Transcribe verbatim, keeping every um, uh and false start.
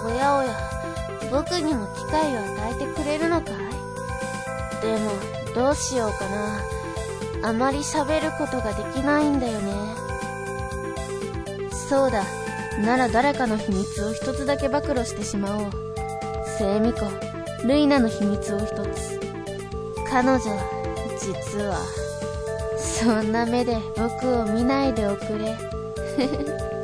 おやおや、僕にも機会を与えてくれるのかい？でもどうしようかな。あまり喋ることができないんだよね。そうだ、なら誰かの秘密を一つだけ暴露してしまおう。聖ミコ、ルイナの秘密を一つ。彼女、実はそんな目で僕を見ないでおくれ。